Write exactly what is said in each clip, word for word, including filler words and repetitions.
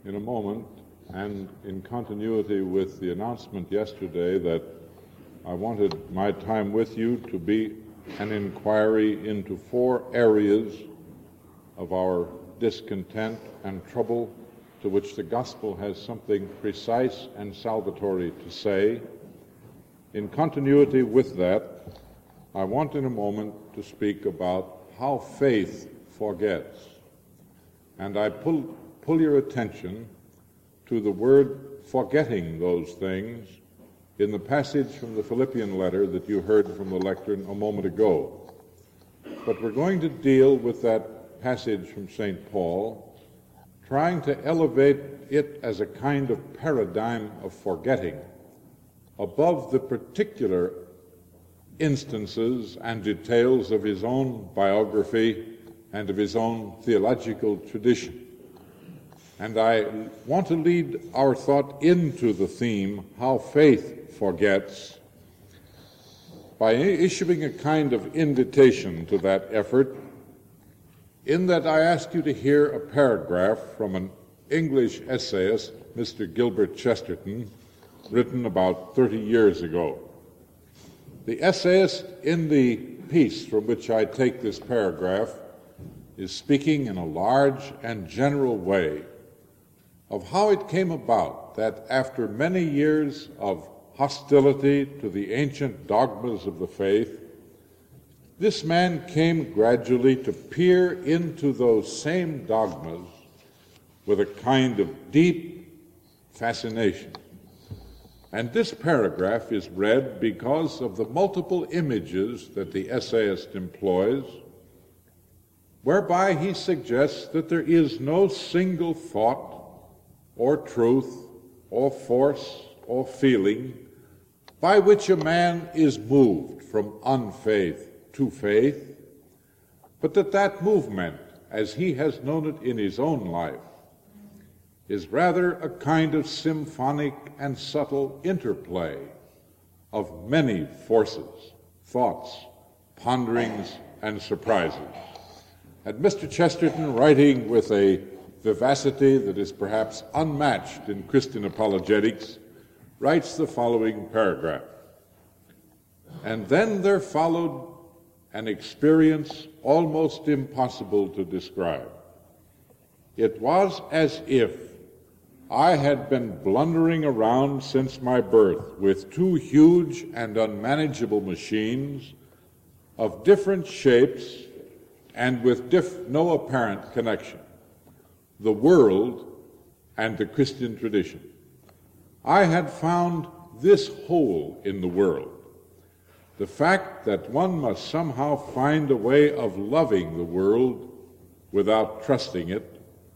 in a moment, and in continuity with the announcement yesterday that I wanted my time with you to be an inquiry into four areas of our discontent and trouble to which the gospel has something precise and salvatory to say. In continuity with that, I want in a moment to speak about how faith forgets. And I pull, pull your attention to the word forgetting those things in the passage from the Philippian letter that you heard from the lectern a moment ago. But we're going to deal with that passage from Saint Paul, trying to elevate it as a kind of paradigm of forgetting above the particular instances and details of his own biography and of his own theological tradition. And I want to lead our thought into the theme, how faith forgets, by issuing a kind of invitation to that effort, in that I ask you to hear a paragraph from an English essayist, Mister Gilbert Chesterton, written about thirty years ago. The essayist in the piece from which I take this paragraph is speaking in a large and general way of how it came about that after many years of hostility to the ancient dogmas of the faith, this man came gradually to peer into those same dogmas with a kind of deep fascination. And this paragraph is read because of the multiple images that the essayist employs, whereby he suggests that there is no single thought or truth or force or feeling by which a man is moved from unfaith to faith, but that that movement, as he has known it in his own life, is rather a kind of symphonic and subtle interplay of many forces, thoughts, ponderings, and surprises. And Mister Chesterton, writing with a vivacity that is perhaps unmatched in Christian apologetics, writes the following paragraph. And then there followed an experience almost impossible to describe. It was as if I had been blundering around since my birth with two huge and unmanageable machines of different shapes and with diff- no apparent connection: the world and the Christian tradition. I had found this hole in the world, the fact that one must somehow find a way of loving the world without trusting it.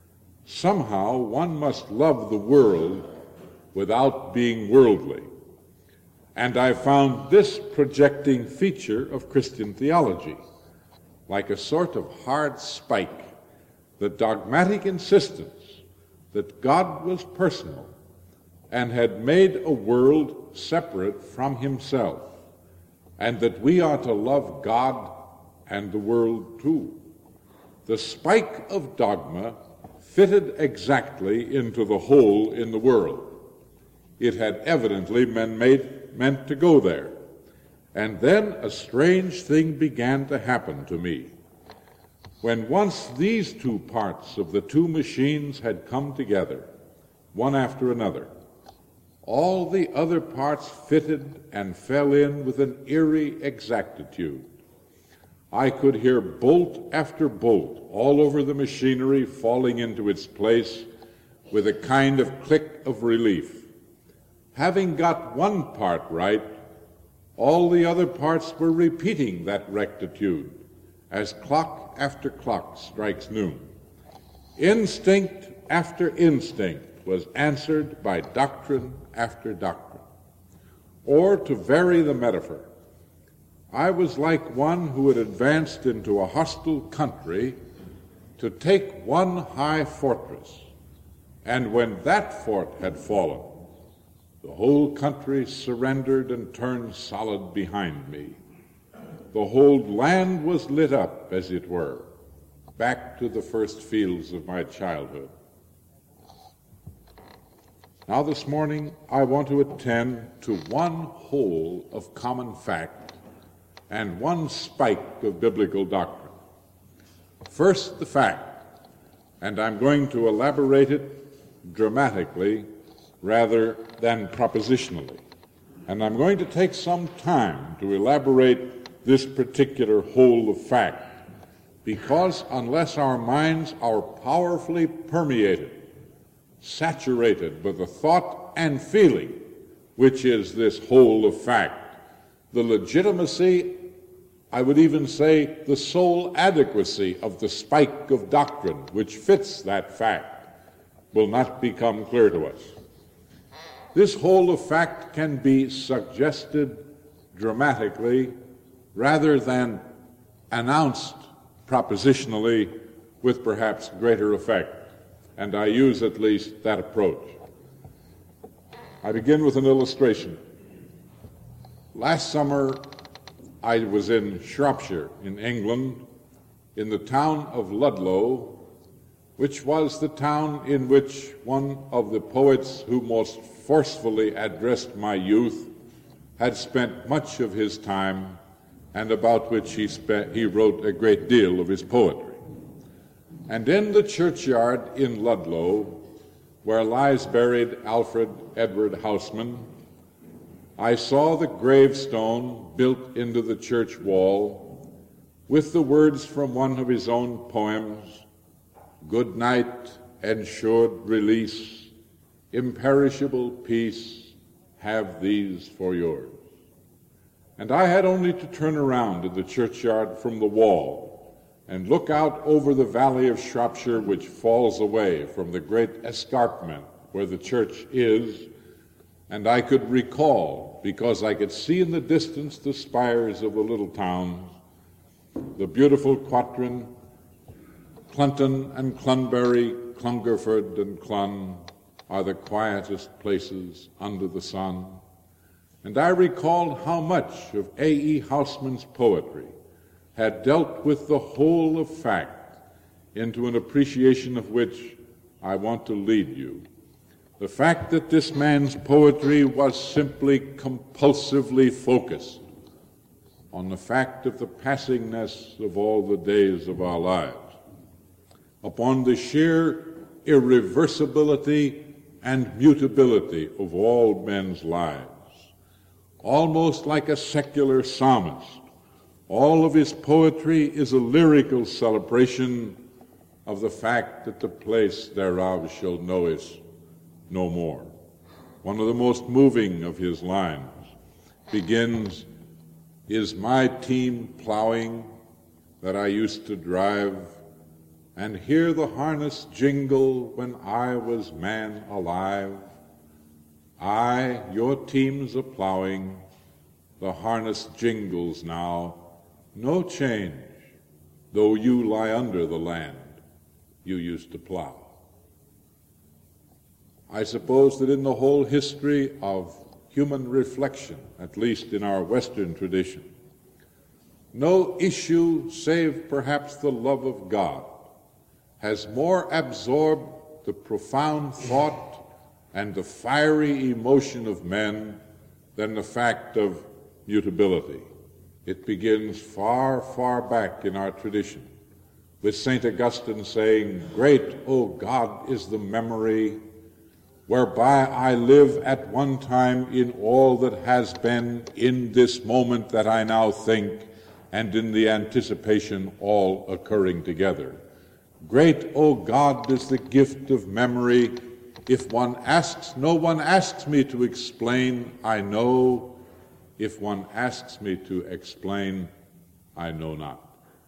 Somehow one must love the world without being worldly. And I found this projecting feature of Christian theology, like a sort of hard spike, the dogmatic insistence that God was personal and had made a world separate from himself, and that we are to love God and the world too. The spike of dogma fitted exactly into the hole in the world. It had evidently been made, meant to go there. And then a strange thing began to happen to me. When once these two parts of the two machines had come together, one after another, all the other parts fitted and fell in with an eerie exactitude. I could hear bolt after bolt all over the machinery falling into its place with a kind of click of relief. Having got one part right, all the other parts were repeating that rectitude as clock after clock strikes noon. Instinct after instinct was answered by doctrine after doctrine. Or, to vary the metaphor, I was like one who had advanced into a hostile country to take one high fortress, and when that fort had fallen, the whole country surrendered and turned solid behind me. The whole land was lit up, as it were, back to the first fields of my childhood. Now this morning I want to attend to one whole of common fact and one spike of biblical doctrine. First, the fact, and I'm going to elaborate it dramatically rather than propositionally. And I'm going to take some time to elaborate this particular whole of fact, because unless our minds are powerfully permeated, saturated with the thought and feeling, which is this whole of fact, the legitimacy, I would even say the sole adequacy of the spike of doctrine which fits that fact will not become clear to us. This whole of fact can be suggested dramatically rather than announced propositionally with perhaps greater effect, and I use at least that approach. I begin with an illustration. Last summer, I was in Shropshire, in England, in the town of Ludlow, which was the town in which one of the poets who most forcefully addressed my youth had spent much of his time, and about which he, spe- he wrote a great deal of his poetry. And in the churchyard in Ludlow, where lies buried Alfred Edward Houseman, I saw the gravestone built into the church wall with the words from one of his own poems, "Good night, ensured release, imperishable peace, have these for yours." And I had only to turn around in the churchyard from the wall and look out over the valley of Shropshire, which falls away from the great escarpment where the church is, and I could recall, because I could see in the distance the spires of the little towns, the beautiful quatrain, Clunton and Clunbury, Clungerford and Clun are the quietest places under the sun. And I recalled how much of A E Houseman's poetry had dealt with the whole of fact, into an appreciation of which I want to lead you. The fact that this man's poetry was simply compulsively focused on the fact of the passingness of all the days of our lives, upon the sheer irreversibility and mutability of all men's lives. Almost like a secular psalmist, all of his poetry is a lyrical celebration of the fact that the place thereof shall know it no more. One of the most moving of his lines begins, "Is my team plowing that I used to drive, and hear the harness jingle when I was man alive? Aye, your team's a plowing, the harness jingles now, no change, though you lie under the land you used to plow." I suppose that in the whole history of human reflection, at least in our Western tradition, no issue save perhaps the love of God has more absorbed the profound thought and the fiery emotion of men than the fact of mutability. It begins far, far back in our tradition, with Saint Augustine saying, "Great, O God, is the memory whereby I live at one time in all that has been, in this moment that I now think, and in the anticipation all occurring together. Great, O God, is the gift of memory. If one asks, no one asks me to explain, I know. If one asks me to explain, I know not."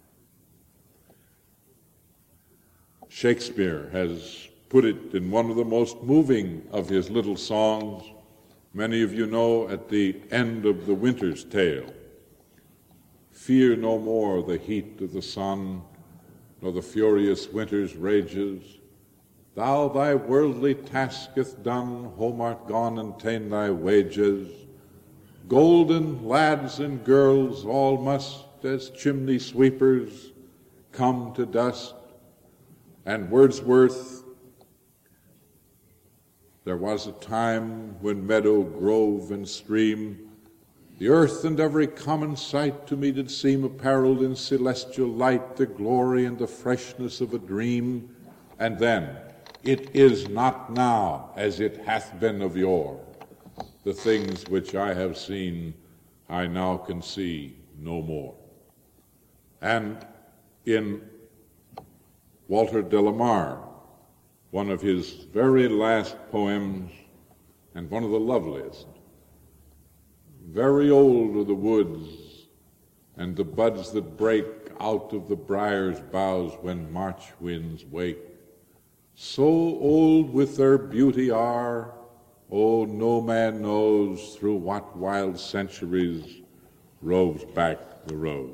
Shakespeare has put it in one of the most moving of his little songs. Many of you know at the end of The Winter's Tale, "Fear no more the heat of the sun, nor the furious winter's rages. Thou thy worldly tasketh done, home art gone and ta'en thy wages. Golden lads and girls all must, as chimney sweepers, come to dust." And Wordsworth There was a time when meadow, grove, and stream, the earth and every common sight to me did seem apparelled in celestial light, the glory and the freshness of a dream. And then, it is not now as it hath been of yore. The things which I have seen, I now can see no more. And in Walter de la Mare, one of his very last poems, and one of the loveliest, very old are the woods, and the buds that break out of the briar's boughs when March winds wake. So old with their beauty are, oh, no man knows through what wild centuries roves back the rose.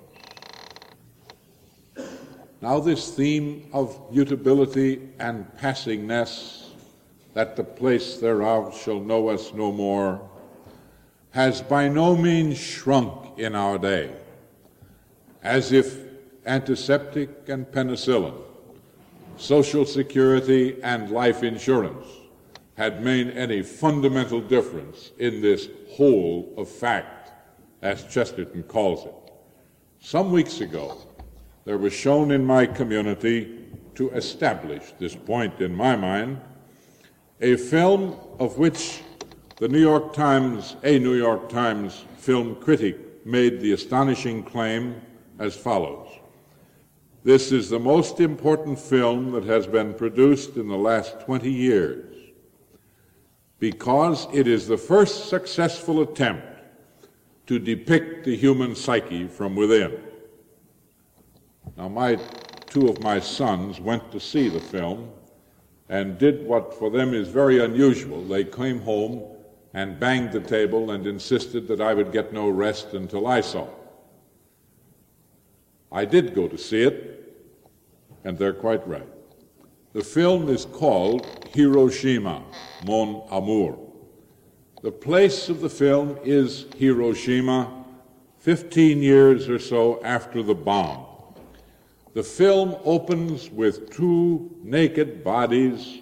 Now this theme of mutability and passingness, that the place thereof shall know us no more, has by no means shrunk in our day, as if antiseptic and penicillin, Social Security and life insurance had made any fundamental difference in this whole of fact, as Chesterton calls it. Some weeks ago, there was shown in my community, to establish this point in my mind, a film of which the New York Times, a New York Times film critic made the astonishing claim as follows. This is the most important film that has been produced in the last twenty years because it is the first successful attempt to depict the human psyche from within. Now, my two of my sons went to see the film and did what for them is very unusual. They came home and banged the table and insisted that I would get no rest until I saw it. I did go to see it, and they're quite right. The film is called Hiroshima, Mon Amour. The place of the film is Hiroshima, fifteen years or so after the bomb. The film opens with two naked bodies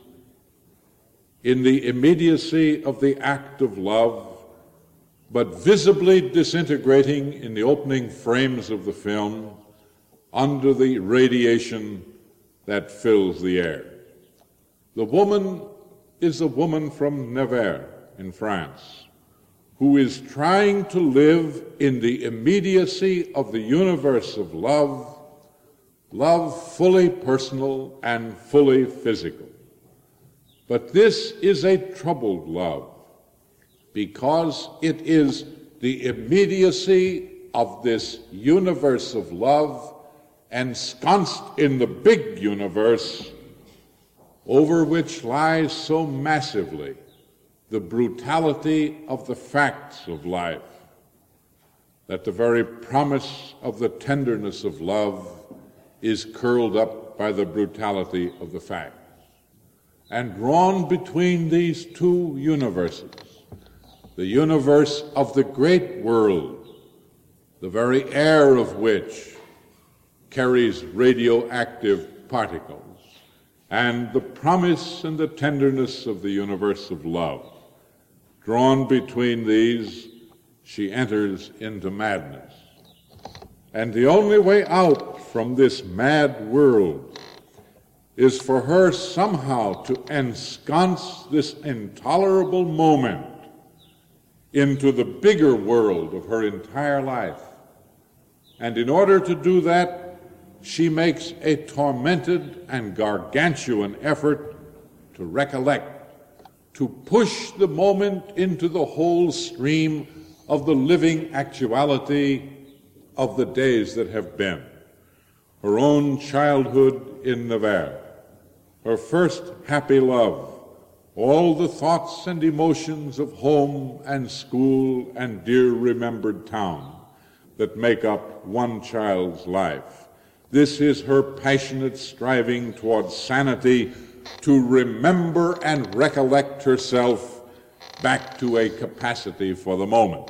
in the immediacy of the act of love, but visibly disintegrating in the opening frames of the film under the radiation that fills the air. The woman is a woman from Nevers in France who is trying to live in the immediacy of the universe of love, love fully personal and fully physical. But this is a troubled love because it is the immediacy of this universe of love ensconced in the big universe over which lies so massively the brutality of the facts of life, that the very promise of the tenderness of love is curled up by the brutality of the facts. And drawn between these two universes, the universe of the great world, the very air of which carries radioactive particles, and the promise and the tenderness of the universe of love. Drawn between these, she enters into madness. And the only way out from this mad world is for her somehow to ensconce this intolerable moment into the bigger world of her entire life. And in order to do that, she makes a tormented and gargantuan effort to recollect, to push the moment into the whole stream of the living actuality of the days that have been. Her own childhood in Nevers, her first happy love, all the thoughts and emotions of home and school and dear remembered town that make up one child's life. This is her passionate striving towards sanity, to remember and recollect herself back to a capacity for the moment.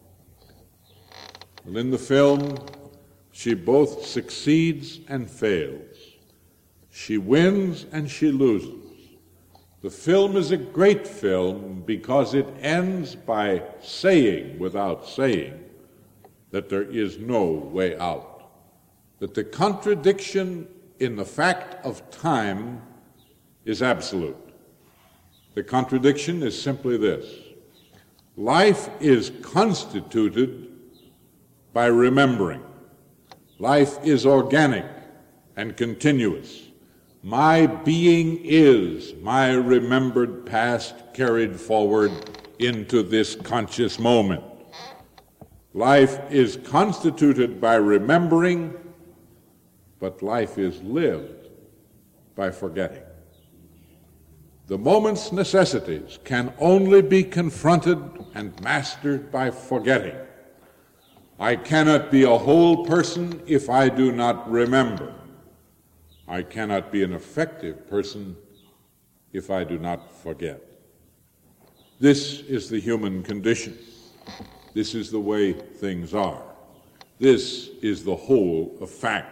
Well, in the film, she both succeeds and fails. She wins and she loses. The film is a great film because it ends by saying, without saying, that there is no way out. That the contradiction in the fact of time is absolute. The contradiction is simply this: life is constituted by remembering. Life is organic and continuous. My being is my remembered past carried forward into this conscious moment. Life is constituted by remembering, but life is lived by forgetting. The moment's necessities can only be confronted and mastered by forgetting. I cannot be a whole person if I do not remember. I cannot be an effective person if I do not forget. This is the human condition. This is the way things are. This is the whole of fact.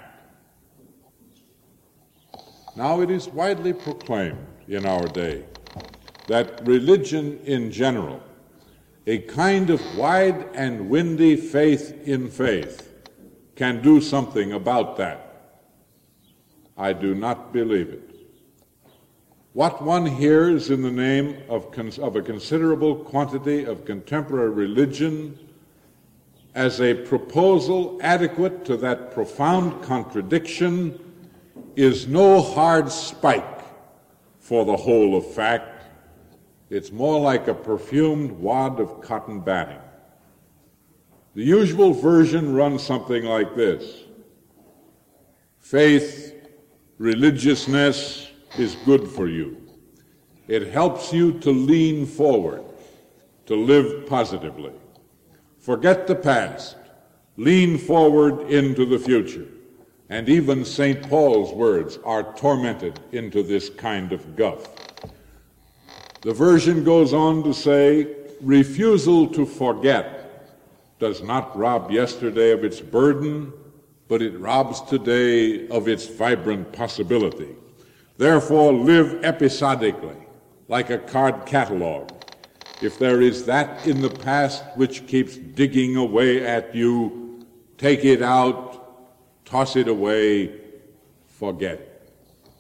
Now it is widely proclaimed in our day that religion in general, a kind of wide and windy faith in faith, can do something about that. I do not believe it. What one hears in the name of, cons- of a considerable quantity of contemporary religion as a proposal adequate to that profound contradiction is no hard spike for the whole of fact. It's more like a perfumed wad of cotton batting. The usual version runs something like this: faith, religiousness is good for you. It helps you to lean forward, to live positively. Forget the past, lean forward into the future. And even Saint Paul's words are tormented into this kind of guff. The version goes on to say, refusal to forget does not rob yesterday of its burden, but it robs today of its vibrant possibility. Therefore, live episodically, like a card catalog. If there is that in the past which keeps digging away at you, take it out, toss it away, forget it.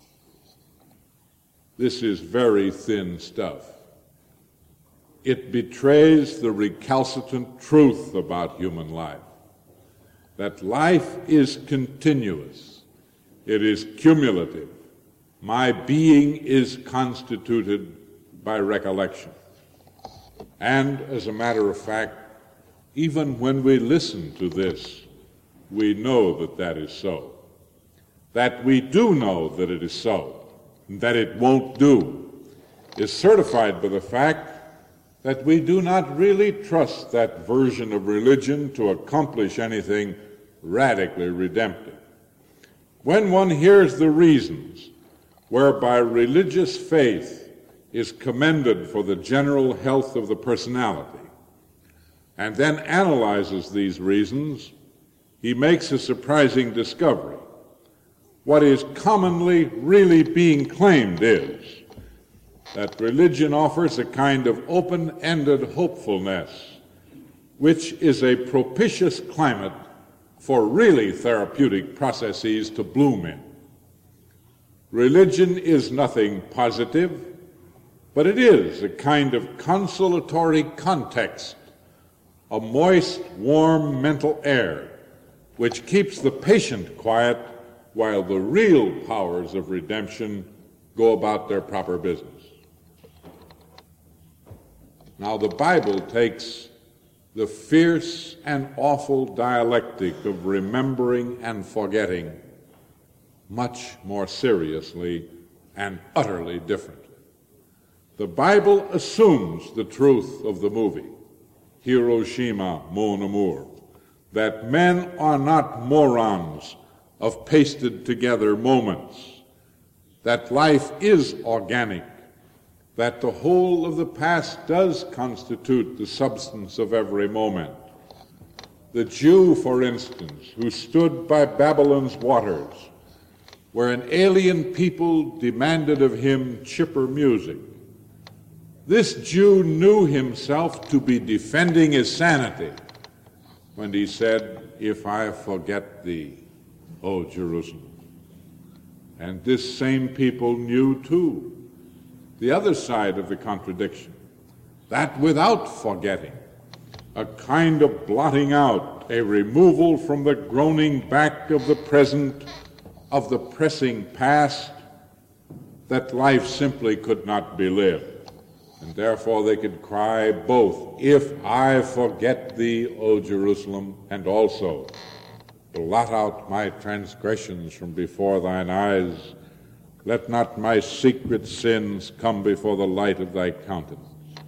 This is very thin stuff. It betrays the recalcitrant truth about human life, that life is continuous, it is cumulative. My being is constituted by recollection. And as a matter of fact, even when we listen to this, we know that that is so. That we do know that it is so, and that it won't do, is certified by the fact that we do not really trust that version of religion to accomplish anything radically redemptive. When one hears the reasons whereby religious faith is commended for the general health of the personality, and then analyzes these reasons, he makes a surprising discovery. What is commonly really being claimed is that religion offers a kind of open-ended hopefulness, which is a propitious climate for really therapeutic processes to bloom in. Religion is nothing positive, but it is a kind of consolatory context, a moist, warm mental air, which keeps the patient quiet while the real powers of redemption go about their proper business. Now, the Bible takes the fierce and awful dialectic of remembering and forgetting much more seriously and utterly differently. The Bible assumes the truth of the movie, Hiroshima, Mon Amour, that men are not morons of pasted-together moments, that life is organic, that the whole of the past does constitute the substance of every moment. The Jew, for instance, who stood by Babylon's waters, where an alien people demanded of him chipper music, This Jew knew himself to be defending his sanity when he said, "If I forget thee, O Jerusalem." And this same people knew too the other side of the contradiction, that without forgetting, a kind of blotting out, a removal from the groaning back of the present, of the pressing past, that life simply could not be lived. And therefore they could cry both, "If I forget thee, O Jerusalem," and also, "Blot out my transgressions from before thine eyes. Let not my secret sins come before the light of thy countenance."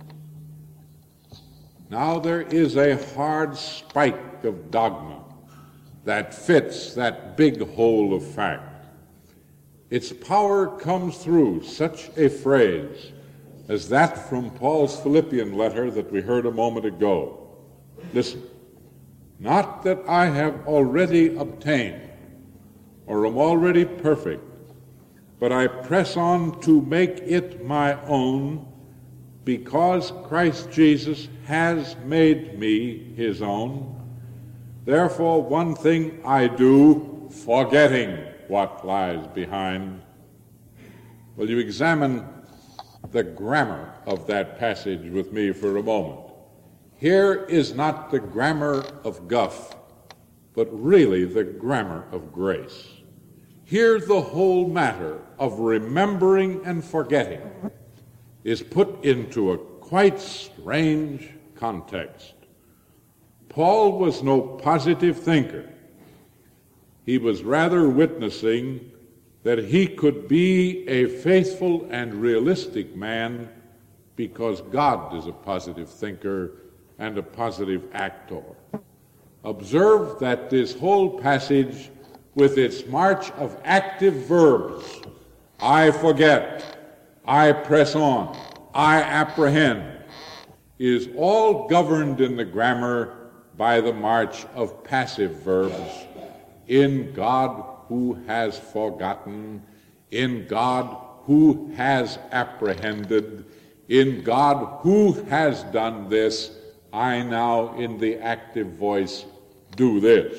Now there is a hard spike of dogma that fits that big hole of fact. Its power comes through such a phrase as that from Paul's Philippian letter that we heard a moment ago. Listen, "Not that I have already obtained or am already perfect, but I press on to make it my own, because Christ Jesus has made me his own. Therefore one thing I do, forgetting what lies behind." Will you examine the grammar of that passage with me for a moment? Here is not the grammar of guff, but really the grammar of grace. Here the whole matter of remembering and forgetting is put into a quite strange context. Paul was no positive thinker. He was rather witnessing that he could be a faithful and realistic man because God is a positive thinker and a positive actor. Observe that this whole passage, with its march of active verbs, I forget, I press on, I apprehend, is all governed in the grammar by the march of passive verbs. In God who has forgotten, in God who has apprehended, in God who has done this, I now in the active voice do this.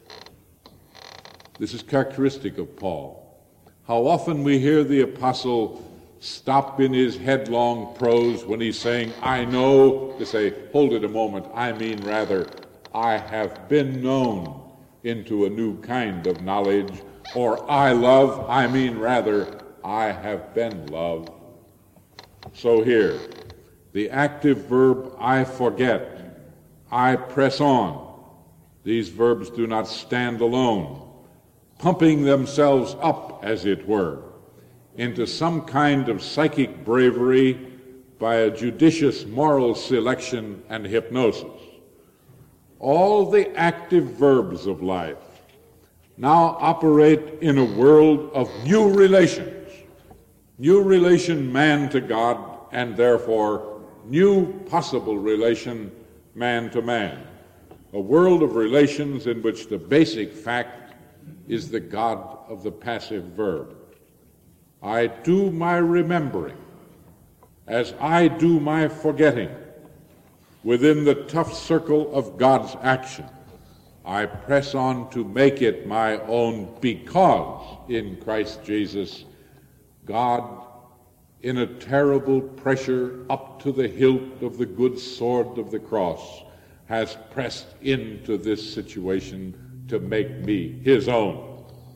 This is characteristic of Paul. How often we hear the apostle stop in his headlong prose when he's saying, I know, to say, hold it a moment, I mean rather, I have been known into a new kind of knowledge, or I love, I mean rather, I have been loved. So here, the active verb, I forget, I press on. These verbs do not stand alone, pumping themselves up, as it were, into some kind of psychic bravery by a judicious moral selection and hypnosis. All the active verbs of life now operate in a world of new relations, new relation man to God, and therefore new possible relation man to man, a world of relations in which the basic fact is the God of the passive verb. I do my remembering as I do my forgetting within the tough circle of God's action. I press on to make it my own because in Christ Jesus, God, in a terrible pressure up to the hilt of the good sword of the cross, has pressed into this situation to make me his own.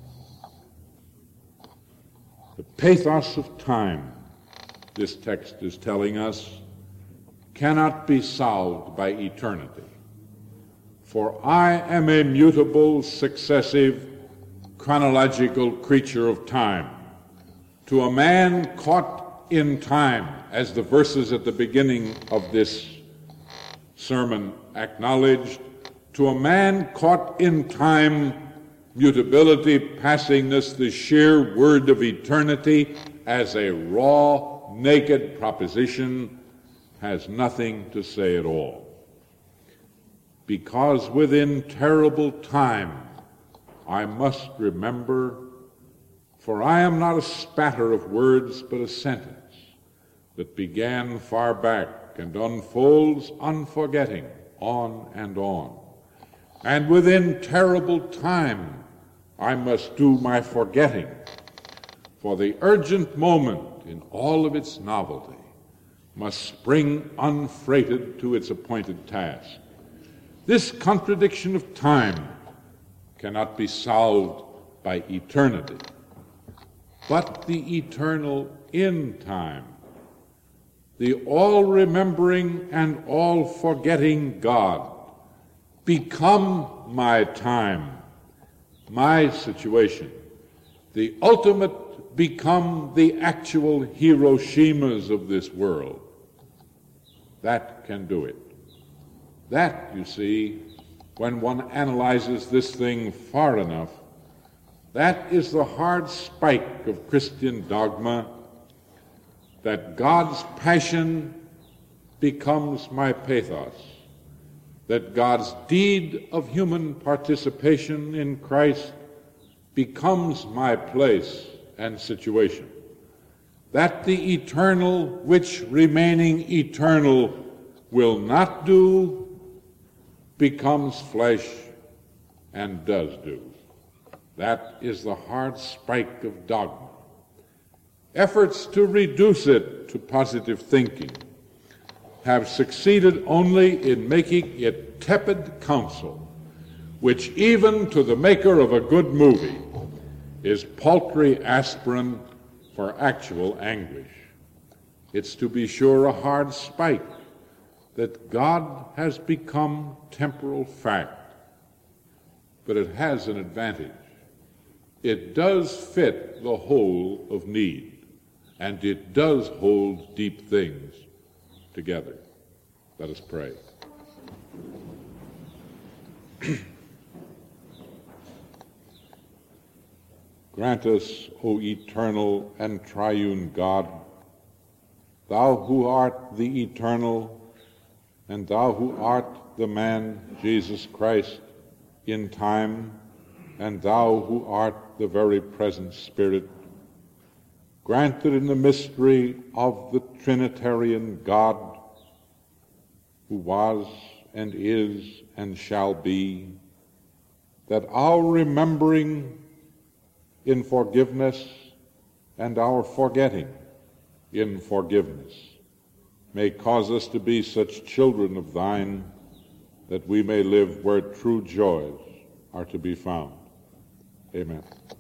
The pathos of time, this text is telling us, cannot be solved by eternity. For I am a mutable, successive, chronological creature of time. To a man caught in time, as the verses at the beginning of this sermon acknowledged, to a man caught in time, mutability, passingness, the sheer word of eternity as a raw, naked proposition has nothing to say at all. Because within terrible time I must remember, for I am not a spatter of words but a sentence, that began far back and unfolds unforgetting on and on. And within terrible time I must do my forgetting, for the urgent moment in all of its novelty must spring unfreighted to its appointed task. This contradiction of time cannot be solved by eternity, but the eternal in time, the all-remembering and all-forgetting God, become my time, my situation, the ultimate become the actual Hiroshimas of this world. That can do it. That, you see, when one analyzes this thing far enough, that is the hard spike of Christian dogma, that God's passion becomes my pathos, that God's deed of human participation in Christ becomes my place and situation, that the eternal which remaining eternal will not do becomes flesh and does do. That is the hard spike of dogma. Efforts to reduce it to positive thinking have succeeded only in making it tepid counsel, which even to the maker of a good movie is paltry aspirin for actual anguish. It's, to be sure, a hard spike that God has become temporal fact, but it has an advantage. It does fit the whole of need, and it does hold deep things together. Let us pray. Grant us, O eternal and triune God, thou who art the eternal, and thou who art the man, Jesus Christ, in time, and thou who art the very present Spirit, grant that in the mystery of the Trinitarian God, who was and is and shall be, that our remembering in forgiveness and our forgetting in forgiveness may cause us to be such children of thine that we may live where true joys are to be found. Amen.